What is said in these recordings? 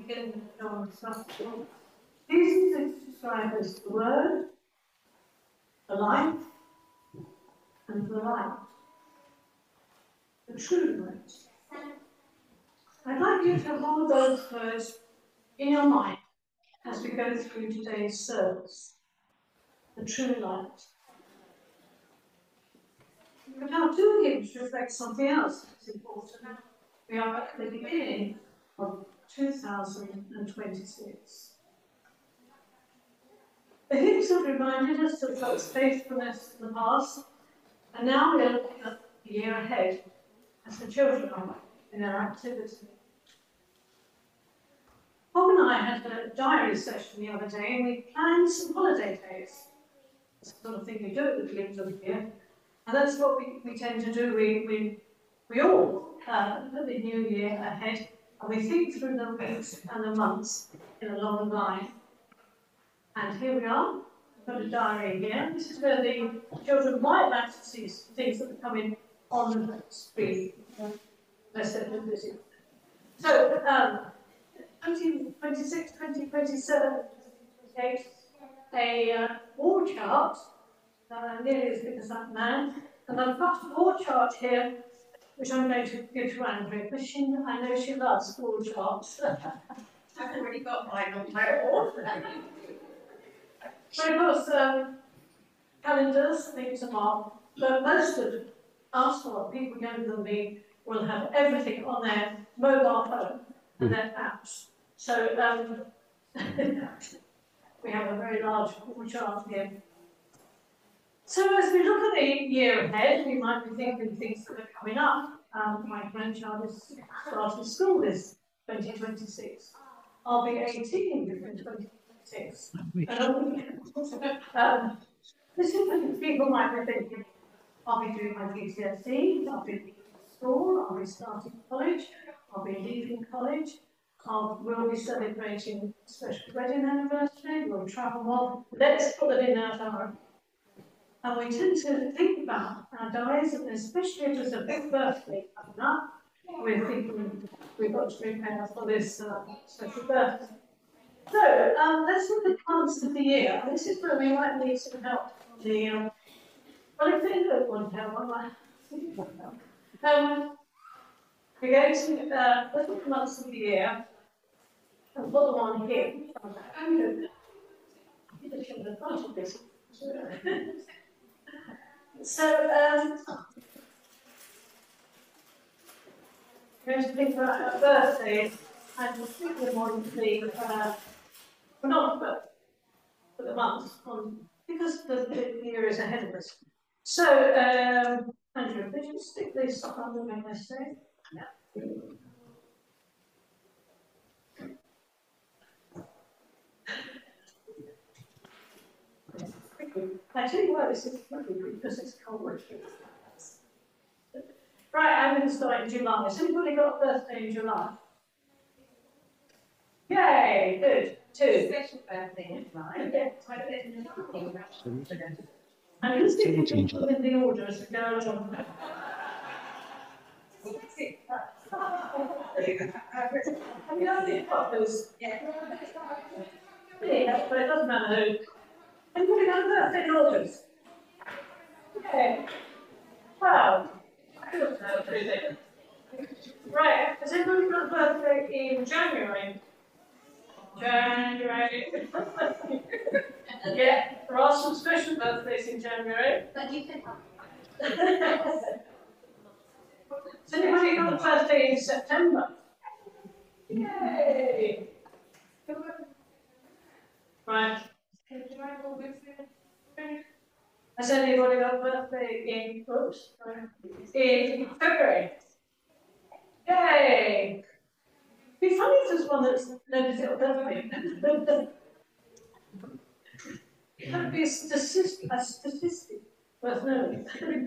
begin on subtle. These are described as the word, the life, and the light. The true words. I'd like you to hold those words in your mind as we go through today's service. The true light. But our two hymns reflect something else that's important. We are at the beginning of 2026. The hymns have reminded us of God's faithfulness in the past, and now we are looking at the year ahead as the children are in their activity. Bob and I had a diary session the other day, and we planned some holiday days. It's the sort of thing we do at the beginning of the year. And that's what we tend to do. We all put the new year ahead, and we think through the weeks and the months in a long line. And here we are. We've got a diary here. This is where the children might like to see things that are coming on the screen. Unless they're too busy. So, 2026, 2027, 2028, a wall chart, nearly as big as that man. And I've got a wall chart here, which I'm going to give to Andrea, because I know she loves wall charts. I've already got mine on my wall. But of course, calendars, things to mark, but most of us, or people younger than me, will have everything on their mobile phone and their apps. So we have a very large wall chart here. So as we look at the year ahead, we might be thinking things that are coming up. My grandchild is starting school this 2026. I'll be 18 in 2026. People might be thinking, I'll be doing my GCSE, I'll be leaving school, I'll be starting college, I'll be leaving college, we'll be celebrating a special wedding anniversary, we'll travel more. Let's put it in our diary. And we tend to think about our diaries, and especially if there's a big birthday coming up, we're thinking we've got to prepare for this special birthday. So let's look at the months of the year. This is where we might need some help from the well, if they don't want help, I might we're going to look at the months of the year and put them on here. So, we're going to think about our birthdays, and we'll think of them on the, not for the months, because the year is ahead of us. So, Andrew, could you stick this under my essay? Yeah. I tell you why this is funny, because it's cold. Right, I'm going to start in July. Has anybody got a birthday in July? Yay, good. Two. Special birthday in July. Yeah. I'm going to stick people in the order as we go along. Have you done the poppers? Yeah. Yeah, but it doesn't matter who. Anybody got a birthday in August? Okay. Wow. Right, has anybody got a birthday in January? January. Yeah, there are some special birthdays in January. But you can help. Has anybody got a birthday in September? Yay! Right. Has anybody got a birthday in February? Yay! It'd be funny if there's one that's nobody's got a birthday. That'd be a statistic worth knowing.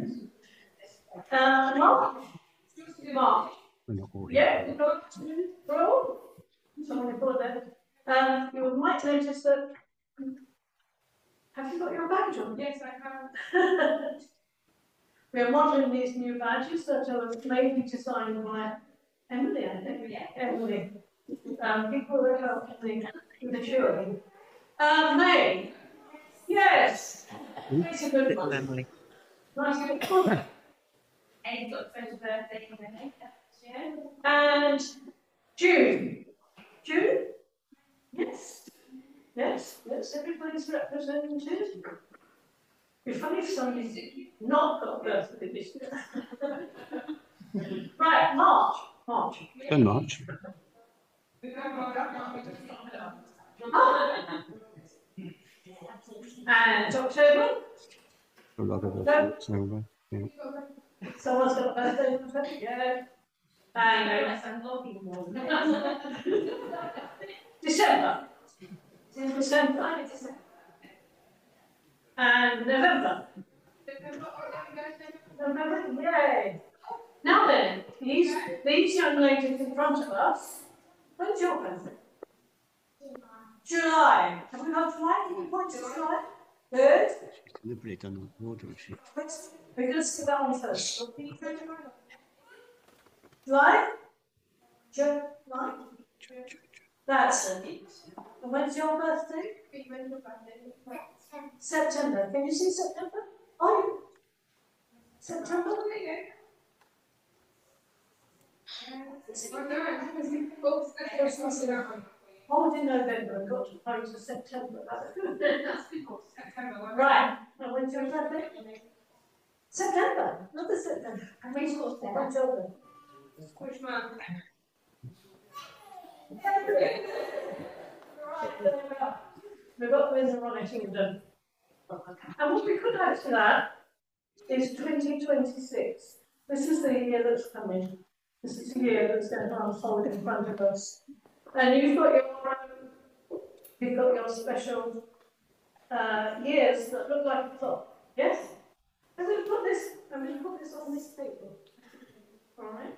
Mark? Mark. Yeah, you've got roll. Someone put that. You might notice that. Have you got your badge on? Yes, I have. We are modelling these new badges that are maybe designed by Emily, I think. Yeah. Emily. People who help with the children. May. Yes. It's a good one. Emily. Nice good one. Amy got a special birthday in the year. And June. June? Yes. Yes, yes, everybody's represented. It'd be funny if somebody's not got a birthday this year. Right, March. March. Done March. And October. A lot of No. October. Yeah. Someone's got a birthday in October? Yeah. And Unless I'm logging more. December. December. And November. November, yay. Now then, these young ladies in front of us, when's your birthday? July. Have we got July? Can we point to July? Good. She's deliberately done the order, has she? We're going to see that one first. July? July? That's it. And when's your birthday? September. Can you see September? Oh, September? Hold in November and got to pose to September. Right. And when's your birthday? September. Another September. And when's yours? October. Which month? We've got the in writing done. And what we could add to that is 2026. This is the year that's coming. This is the year that's going to unfold in front of us. And you've got your special years that look like a clock. Yes? I'm going to put this on this table. All right.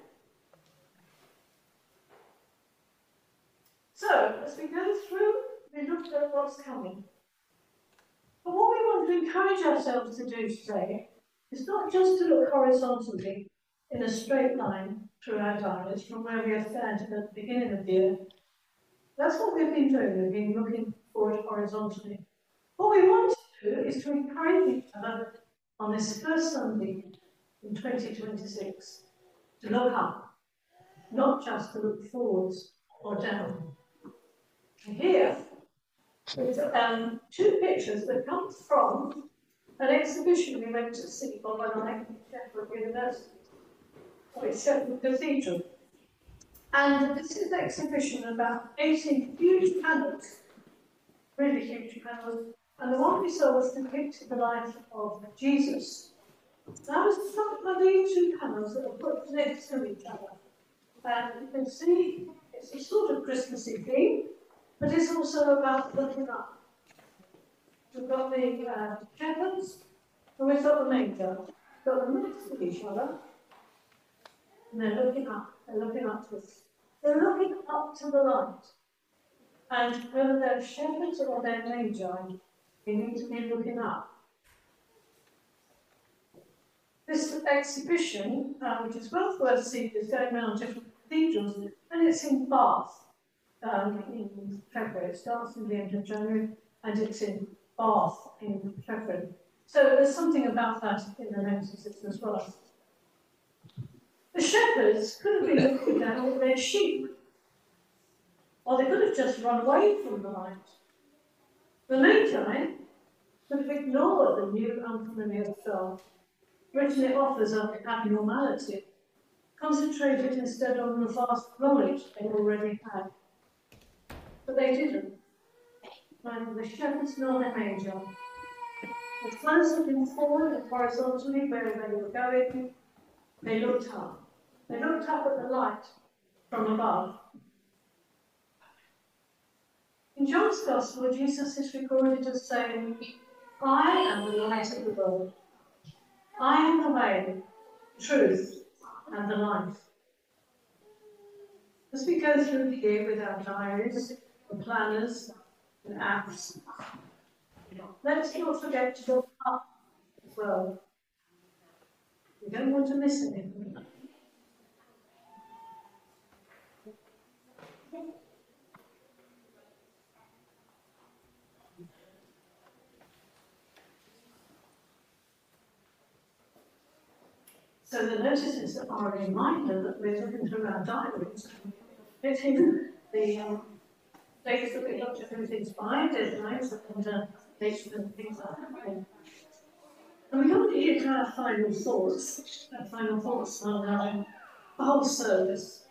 So, as we go through, we look at what's coming. But what we want to encourage ourselves to do today is not just to look horizontally in a straight line through our diaries from where we are standing at the beginning of the year. That's what we've been doing. We've been looking forward horizontally. What we want to do is to encourage each other on this first Sunday in 2026 to look up, not just to look forwards or down. And here, there's two pictures that come from an exhibition we went to see, Bob and I, at Sheffield University, it's Sheffield Cathedral. And this is an exhibition about 18 huge panels, really huge panels, and the one we saw was depicting the life of Jesus. And I was struck by these two panels that are put next to each other. And you can see it's a sort of Christmassy theme, but it's also about looking up. We've got the shepherds, and we've got the manger. We've got them next to each other, and they're looking up. They're looking up to us. They're looking up to the light. And whether they're shepherds or they're magi, they need to be looking up. This exhibition, which is well worth seeing, is going around different cathedrals, and it's in Bath. In February. It starts in the end of January, and it's in Bath in February. So there's something about that in the notices as well. The shepherds could have been looking down all their sheep, or they could have just run away from the light. The magi could have ignored the new unfamiliar star, written it off as an abnormality, concentrated instead on the vast knowledge they already had. But they didn't. Neither the shepherds nor the magi. As close looking forward and horizontally where they were going, they looked up. They looked up at the light from above. In John's Gospel, Jesus is recorded as saying, I am the light of the world. I am the way, the truth, and the life. As we go through here with our diaries, the planners, and apps, let's not forget to look up as well. We don't want to miss anything. So the notices are a reminder that we're looking through our diaries, fitting the dates that we looked at everything's by, deadlines, and dates when things are happening. And we come here to our final thoughts on the whole service.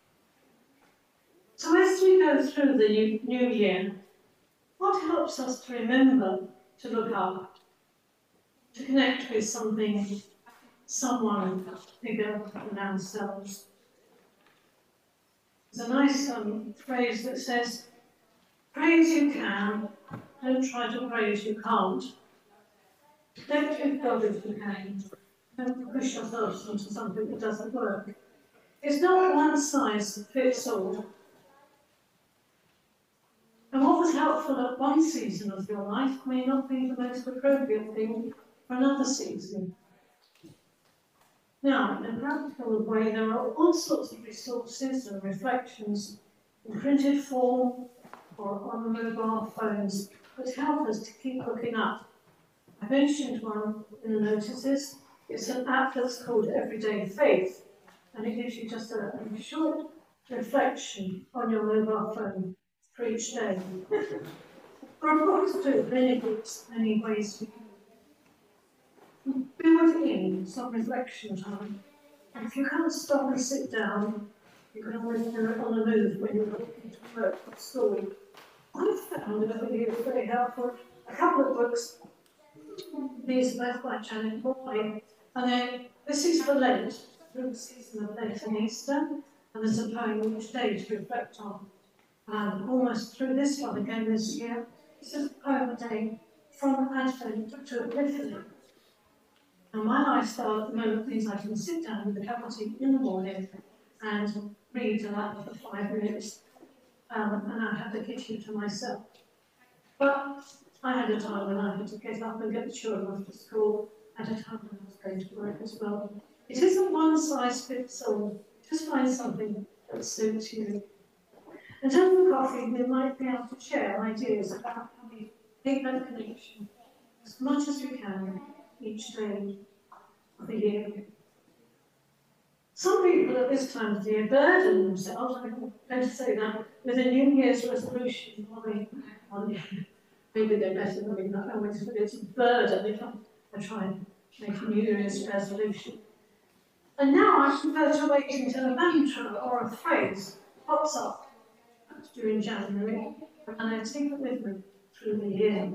So as we go through the new year, what helps us to remember to look up, to connect with something, someone bigger than ourselves? There's a nice phrase that says, pray as you can, don't try to pray as you can't. Connect with God as you can. Don't push yourselves into something that doesn't work. It's not one size fits all. And what was helpful at one season of your life may not be the most appropriate thing for another season. Now, in a practical way, there are all sorts of resources and reflections in printed form or on mobile phones that help us to keep looking up. I mentioned one in the notices. It's an app that's called Everyday Faith, and it gives you just a short reflection on your mobile phone for each day. There are books too, many books, many ways to build in some reflection time. And if you can't stop and sit down, you can always do it on the move when you're looking to work or school. I found it over the years very helpful. A couple of books, these are both by Janet Morley, and then this is for Lent, through the season of Lent and Easter, and there's a poem each day to reflect on. Almost through this one again this year, this is a poem a day from Advent to Epiphany. Now my lifestyle at the moment means I can sit down with a cup of tea in the morning and read aloud for 5 minutes, and I have the kitchen to myself. But I had a time when I had to get up and get the children off to school, at a time when I was going to work as well. It isn't one size fits all. Just find something that suits you. And over coffee, we might be able to share ideas about how we make that connection as much as we can each day of the year. Some people at this time of the year burden themselves, I'm going to say that, with a New Year's resolution. Maybe they're better than me, not always, but it's a burden if I try and make a New Year's resolution. And now I prefer to wait until a mantra or a phrase pops up during January, and I take it with me through the year.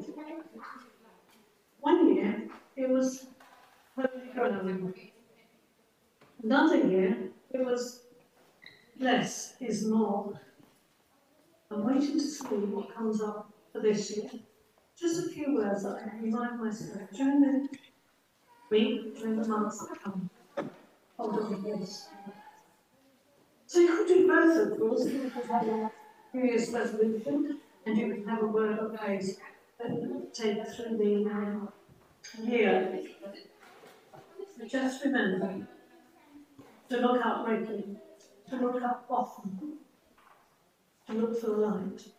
One year, it was Holy Ground. Another year, it was less is more. I'm waiting to see what comes up for this year. Just a few words that I can remind myself during the week, during the months that come. Hold on, yes. So you could do both, of course. You could have a New Year's resolution, and you can have a word or phrase that take through the year. So just remember to look up regularly, to look up often, to look for the light.